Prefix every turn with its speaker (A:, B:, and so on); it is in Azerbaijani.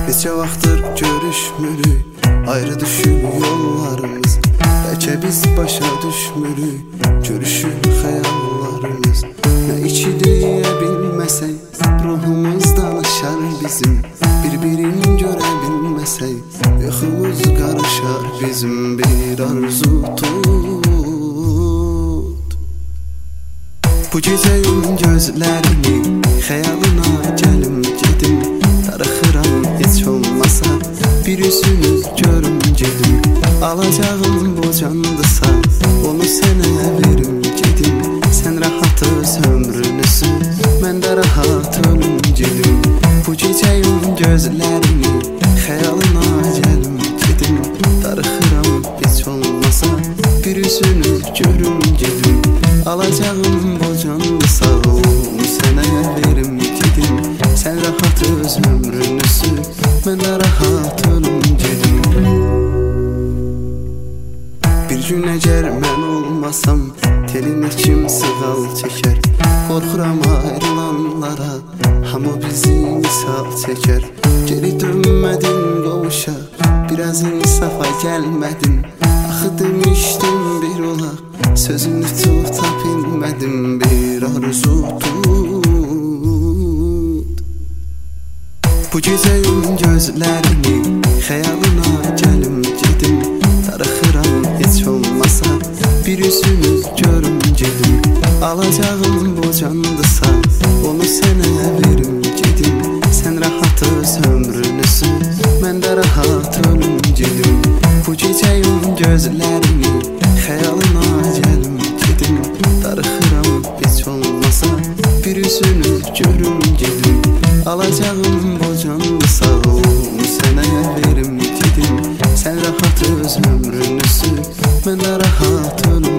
A: Neçə vaxtdır görüşmürük, ayrı düşüb yollarımız. Bəlkə biz başa düşmürük, görüşür xəyallarımız. Nə içiləyə bilməsək, ruhumuz danışar bizim. Bir-birini görə bilməsək, yuxumuz qarışar bizim. Bir arzu tut, bu gecə yum gözlərini, xəyalına gəlim gedim. Darıxıram heç olmasa, bir üzünü görüm gedim. Alacağım bu candısa, onu sənə verim gedim. Sən rahat öz ömrünü sür, mən də rahat ölüm gedim. Bu gecə yum gözlərini, xəyalına gəlim gedim. Darıxıram heç olmasa, bir üzünü görüm gedim. Alacağım bu candısa, onu sənə verim gedim. Sən rahat öz ömrünü sür, mən də rahat ölüm gedim. Bir gün əgər mən olmasam, telinə kim sığal çəkər? Qorxuram ayrılanlara, hamı bizi misal çəkər. Geri dönmədin qovuşa, biraz insafa gəlmədin. Axı demişdim bir olaq, sözünü tuta bilmədim. Bir arzu tut, bu gecə yum gözlərini, xəyalına gəlim gedim. Darıxıram heç olmasa, bir üzünü görüm gedim. Alacağım bu candısa, onu sənə verim gedim. Sən rahat öz ömrünü sür, mən də rahat ölüm gedim. Bu gecə yum gözlərini, xəyalına gəlim gedim. Darıxıram heç olmasa, bir üzünü görüm gedim. Alacağım bu candısa, onu sənə verim gedim. Sən rahat öz ömrünü sür, mən də rahat ölüm